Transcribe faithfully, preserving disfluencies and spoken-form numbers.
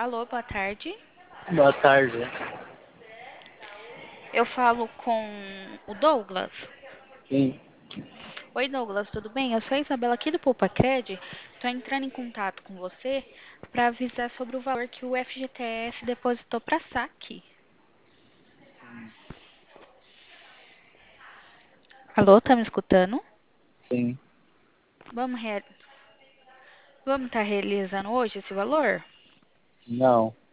Alô, boa tarde. Boa tarde. Eu falo com o Douglas. Sim, Oi, Douglas, tudo bem? Eu sou a Isabela aqui do PoupaCred. Estou entrando em contato com você para avisar sobre o valor que o F G T S depositou para saque. Alô, tá me escutando? sim. Vamos rea... Vamos estar realizando hoje esse valor? Não.